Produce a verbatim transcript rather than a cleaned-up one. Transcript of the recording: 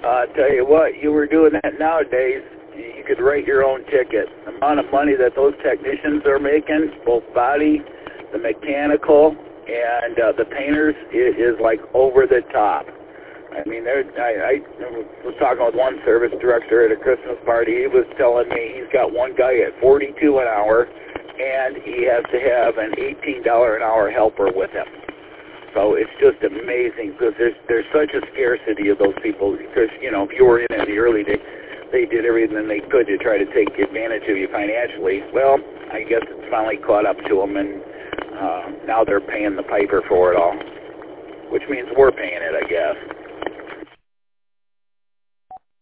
Uh, tell you what, you were doing that nowadays. You could write your own ticket. The amount of money that those technicians are making, both body, the mechanical, and uh, the painters, is, is like over the top. I mean, there, I, I was talking with one service director at a Christmas party. He was telling me he's got one guy at forty-two an hour, and he has to have an eighteen dollars an hour helper with him. So it's just amazing because there's there's such a scarcity of those people. Because, you know, if you were in in the early days, they did everything they could to try to take advantage of you financially. Well, I guess it's finally caught up to them, and uh, now they're paying the piper for it all, which means we're paying it, I guess.